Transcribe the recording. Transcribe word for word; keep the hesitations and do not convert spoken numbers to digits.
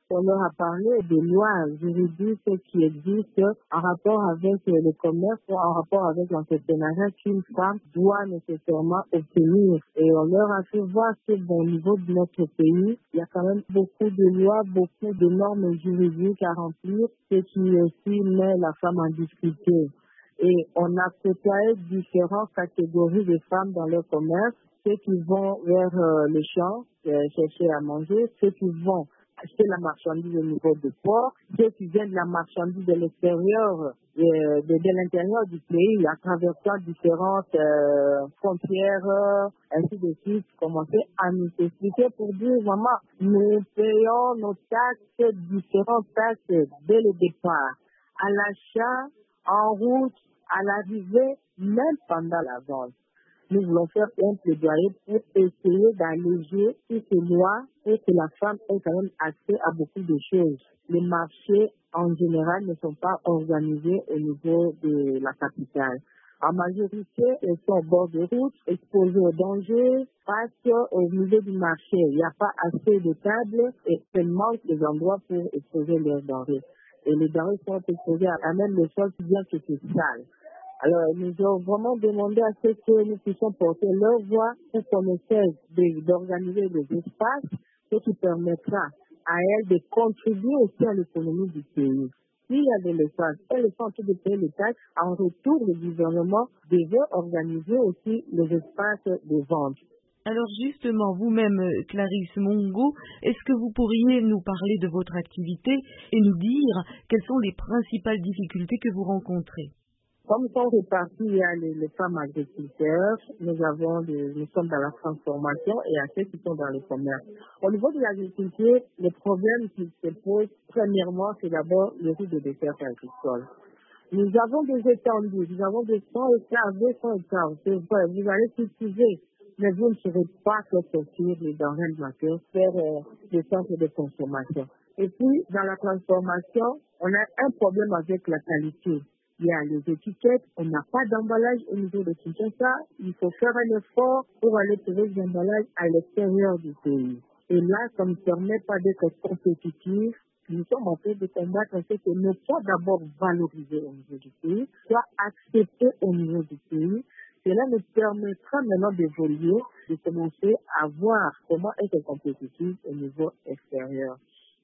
On leur a parlé des lois juridiques qui existent en rapport avec le commerce ou en rapport avec l'entrepreneuriat qu'une femme doit nécessairement obtenir. Et on leur a fait voir que au niveau de notre pays, il y a quand même beaucoup de lois, beaucoup de normes juridiques à remplir, ce qui aussi met la femme en difficulté. Et on a côtoyé différentes catégories de femmes dans le commerce, ceux qui vont vers euh, les champs euh, chercher à manger, ceux qui vont acheter la marchandise au niveau du port, ceux qui viennent de la marchandise de l'extérieur, euh, de, de l'intérieur du pays, à traversant différentes euh, frontières, euh, ainsi de suite, commencer à nous expliquer pour dire, maman, nous payons nos taxes, différentes taxes dès le départ, à l'achat, en route, à l'arrivée, même pendant la vente. Nous voulons faire un plaidoyer pour essayer d'alléger toutes ces lois et que la femme ait quand même accès à beaucoup de choses. Les marchés, en général, ne sont pas organisés au niveau de la capitale. En majorité, ils sont au bord de route, exposés aux dangers, parce qu'au niveau du marché, il n'y a pas assez de tables et seulement des endroits pour exposer leurs denrées. Et les denrées sont exposées à même le sol, si bien que c'est sale. Alors, nous avons vraiment demandé à ce que nous puissions porter leur voix pour qu'on essaie de- d'organiser des espaces, ce qui permettra à elles de contribuer aussi à l'économie du pays. S'il y a de l'espace, elles sont en train de payer les taxes. En retour, le gouvernement devait organiser aussi les espaces de vente. Alors justement, vous-même, euh, Clarisse Mongo, est-ce que vous pourriez nous parler de votre activité et nous dire quelles sont les principales difficultés que vous rencontrez? Comme sont répartis, il y a les, les femmes agriculteurs, nous avons des, nous sommes dans la transformation et à ceux qui sont dans le commerce. Au niveau de l'agriculture, le problème qui se pose, premièrement, c'est d'abord le riz de dessert agricole. Nous avons des étendues, nous avons des cent hectares, deux cents hectares, c'est vrai, vous allez cultiver, mais vous ne saurez pas faire sortir les denrées alimentaires, faire euh, des centres de consommation. Et puis, dans la transformation, on a un problème avec la qualité. Il y a les étiquettes, on n'a pas d'emballage au niveau de Kinshasa. Il faut faire un effort pour aller trouver des emballages à l'extérieur du pays. Et là, ça ne permet pas d'être compétitif. Nous sommes en train de combattre ce que nous sommes d'abord valorisés au niveau du pays, soit acceptés au niveau du pays. Cela nous permettra maintenant d'évoluer, de commencer à voir comment être compétitif au niveau extérieur.